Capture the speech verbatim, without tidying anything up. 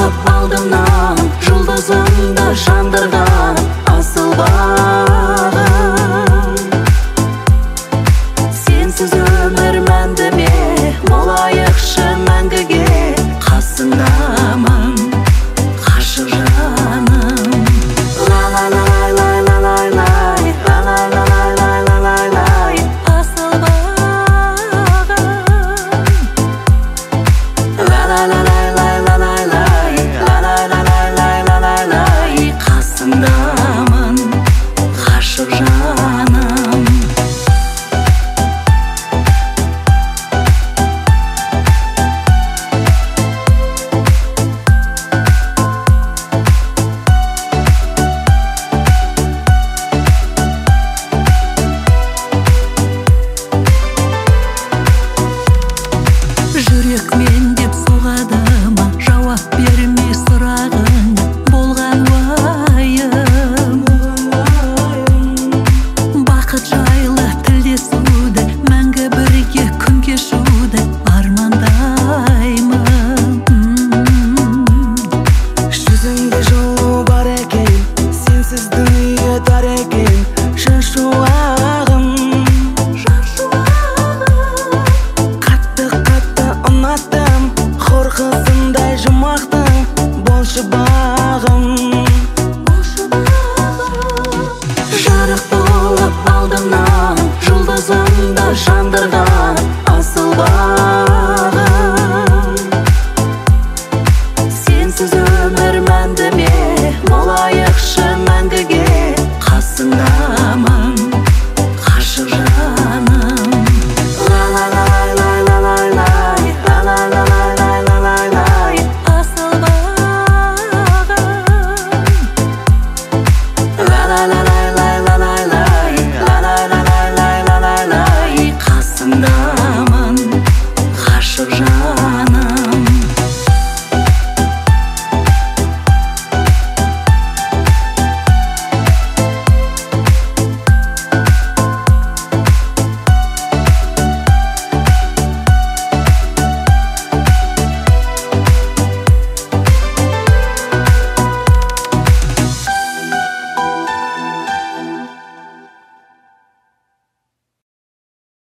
болып алдымнан, жұлдызымды жандырған асыл бағым. Сенсіз өмір мәнді ме, болайықшы мәңгіге, қасыңдамын ғашық жаным. Ла-ла-лай, лай-ла-лай-лай, ла-ла-лай-лай-лай-лай, асыл бағым. Ла-ла-лай-лай-лай-лай, ла-ла-лай-лай-лай-лай, қасыңдамын ғашық жаным. Жүрек мен деп соғады ма, жауап бермей сұрағың болған уайым. Бақыт жайлы тілдесуді, мәңгі бірге күн кешуді армандаймын. Жүзіңде жылу бар екен, сенсіз дүние тар екен, жан шуағым. Ұнаттым, хор қызындай жұмақтың, болшы бағым. Жарық болып алдымнан, жұлдызымды жандырған асыл бағым. Сенсіз өмір мәнді ме, болайықшы мәңгіге, қасыңда